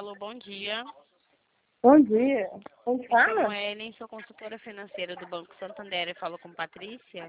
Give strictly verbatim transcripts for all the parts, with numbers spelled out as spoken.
Alô, bom dia. Bom dia. Quem Me chamo fala? Ellen, sou consultora financeira do Banco Santander e falo com Patrícia.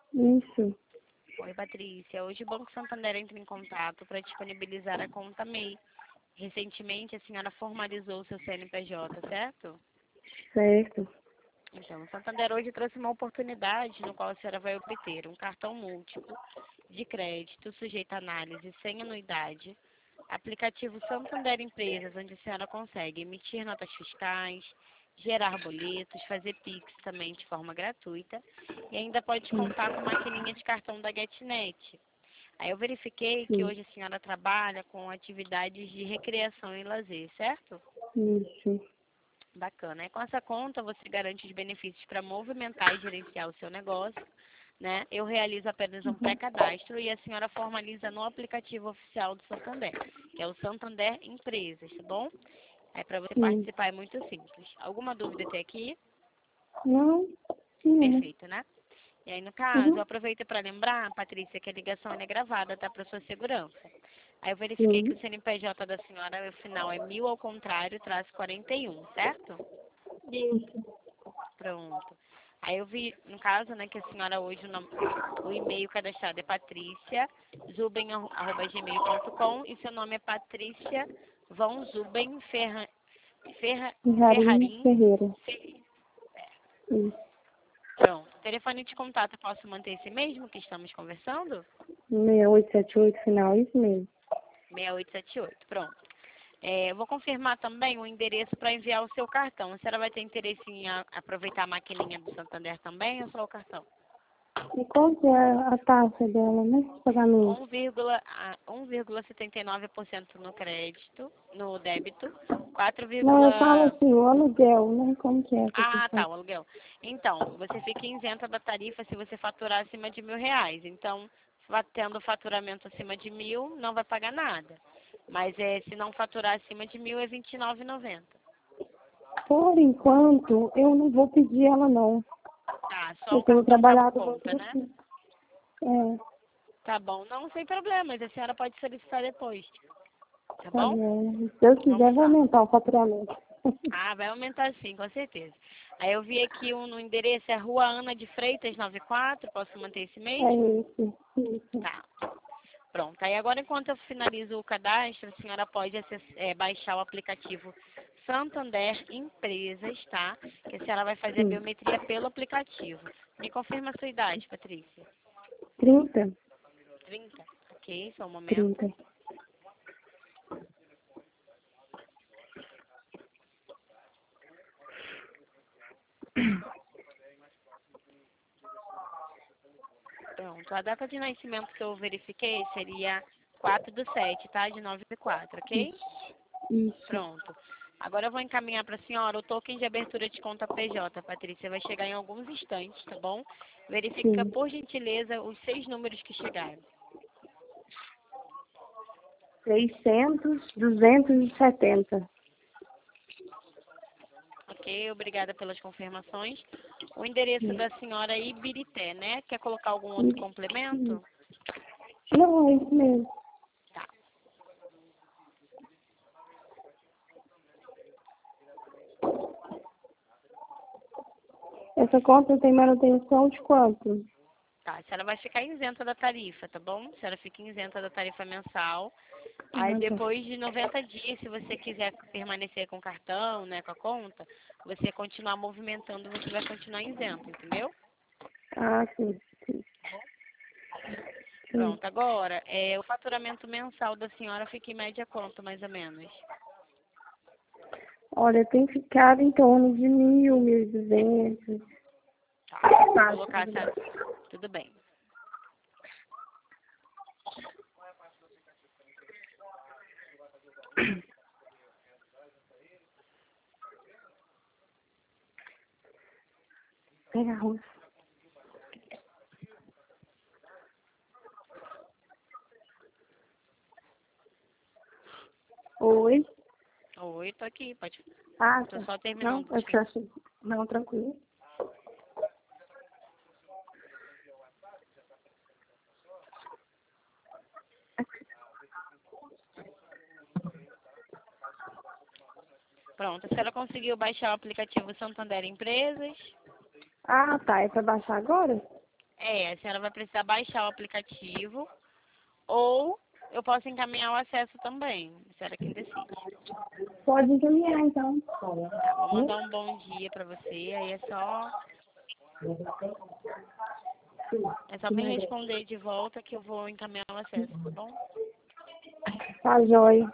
Isso. Oi, Patrícia. Hoje o Banco Santander entra em contato para disponibilizar a conta M E I. Recentemente a senhora formalizou o seu C N P J, certo? Certo. Então, o Santander hoje trouxe uma oportunidade no qual a senhora vai obter um cartão múltiplo de crédito sujeito a análise sem anuidade, aplicativo Santander Empresas, onde a senhora consegue emitir notas fiscais, gerar boletos, fazer Pix também de forma gratuita e ainda pode contar com maquininha de cartão da GetNet. Aí eu verifiquei que Sim. hoje a senhora trabalha com atividades de recreação e lazer, certo? Isso. Bacana. E com essa conta você garante os benefícios para movimentar e gerenciar o seu negócio, né? Eu realizo apenas um pré-cadastro e a senhora formaliza no aplicativo oficial do Santander, que é o Santander Empresas, tá bom? Aí para você Sim. participar é muito simples. Alguma dúvida até aqui? Não? Sim. Perfeito, né? E aí, no caso, Uhum. aproveita para lembrar, Patrícia, que a ligação ela é gravada, tá? Para sua segurança. Aí eu verifiquei que Sim. o C N P J da senhora, o final é mil ao contrário, traço quarenta e um, certo? Isso. Pronto. Aí eu vi, no caso, né, que a senhora hoje, o, nome- o e-mail cadastrado é patrícia zuben arroba gmail ponto com e seu nome é Patrícia Von Zuben Ferra, Ferra, Rarinha Ferrarim Ferreira. Ferreira. Isso. Pronto. Telefone de contato, posso manter esse mesmo que estamos conversando? seis oito sete oito final, isso mesmo. seis oito sete oito. Pronto. É, eu vou confirmar também o endereço para enviar o seu cartão. A senhora vai ter interesse em a- aproveitar a maquininha do Santander também ou só o cartão? E qual que é a taxa dela, né? Pagamento? um vírgula a- um vírgula setenta e nove por cento no crédito, no débito, quatro. Não, eu falo assim, o aluguel, né? Como que é essa Ah, questão? tá, o aluguel. Então, você fica isenta da tarifa se você faturar acima de mil reais. Então, fa- tendo faturamento acima de mil, não vai pagar nada. Mas é, se não faturar acima de mil, é vinte e nove reais e noventa centavos. Por enquanto, eu não vou pedir ela, não. Tá, só Eu o tenho cartão tá por trabalhado muito conta, né? assim. É, Tá bom, não, sem problemas. A senhora pode solicitar depois. Tá tá bom? bom. Se Deus quiser, Vamos vai lá. aumentar o faturamento. Ah, vai aumentar sim, com certeza. Aí eu vi aqui um, no endereço, é Rua Ana de Freitas, noventa e quatro, posso manter esse É mesmo? isso, isso. Tá. Pronto. Aí agora, enquanto eu finalizo o cadastro, a senhora pode acess- é, baixar o aplicativo Santander Empresas, tá? Que a senhora vai fazer a Sim. biometria pelo aplicativo. Me confirma a sua idade, Patrícia. Trinta, Trinta. Ok, só um momento. trinta. Pronto. A data de nascimento que eu verifiquei seria quatro do sete, tá? De noventa e quatro, ok? Isso. Pronto. Agora eu vou encaminhar para a senhora o token de abertura de conta P J, Patrícia. Vai chegar em alguns instantes, tá bom? Verifica, Sim. por gentileza, os seis números que chegaram. Seiscentos, duzentos e setenta. Ok? Obrigada pelas confirmações. O endereço da senhora é Ibirité, né? Quer colocar algum outro complemento? Não, é isso mesmo. Tá. Essa conta tem manutenção de quanto? Tá, a senhora vai ficar isenta da tarifa, tá bom? A senhora fica isenta da tarifa mensal. Aí Ah, tá. depois de noventa dias, se você quiser permanecer com o cartão, né, com a conta, você continuar movimentando, você vai continuar isento, entendeu? Ah, sim. Sim. Sim. Pronto, agora, é, o faturamento mensal da senhora fica em média quanto, mais ou menos? Olha, tem ficado em torno de mil, mil e duzentos. Tá, vou Tá, colocar tudo bem. essa... Tudo bem. Pega a arroz. Oi? Oi, tô aqui, pode... Ah, Tô tá. só Não, terminando eu de... te acho. Não, tranquilo. Pronto, a senhora conseguiu baixar o aplicativo Santander Empresas? Ah, tá. É pra baixar agora? É, a senhora vai precisar baixar o aplicativo ou eu posso encaminhar o acesso também. A senhora quem decide. Pode encaminhar, então. Tá, vou mandar um bom dia pra você, aí é só, é só me responder de volta que eu vou encaminhar o acesso, tá bom? Tá, joia.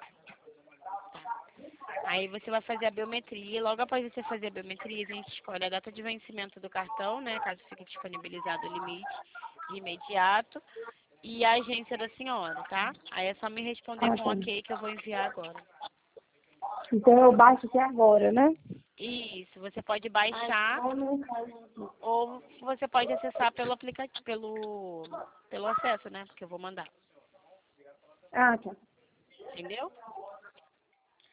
Aí você vai fazer a biometria, e logo após você fazer a biometria, a gente escolhe a data de vencimento do cartão, né, caso fique disponibilizado o limite de imediato, e a agência da senhora, tá? Aí é só me responder Ah, com tá. ok que eu vou enviar agora. Então eu baixo aqui agora, né? Isso, você pode baixar ou você pode acessar pelo aplicativo, pelo, pelo acesso, né, porque eu vou mandar. Ah, tá. Entendeu?